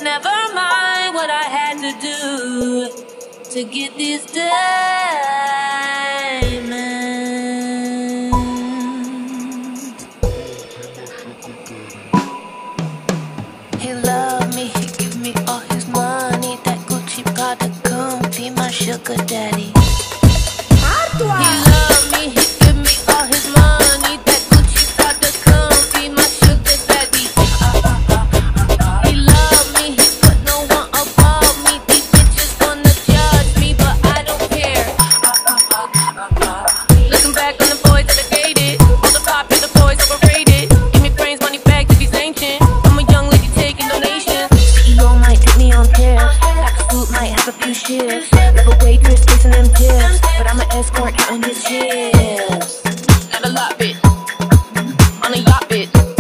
Never mind what I had to do to get these diamonds. He loved me, he give me all his money. That Gucci Prada comfy, my sugar daddy. He loved me, he give me all his money. That Gucci Prada comfy, my sugar daddy. He loved me, he put no one above me. These bitches wanna judge me, but I don't care. Looking back on the boys that I dated, all the popular boys overrated. Give me brains, money back if he's ancient. I'm a young lady taking donations. CEO might take me on tears. Black suit might have a few shares. Never waitress chasing them tips, but I'm an escort counting his chips. Got a lot, bitch, on a yacht, bitch.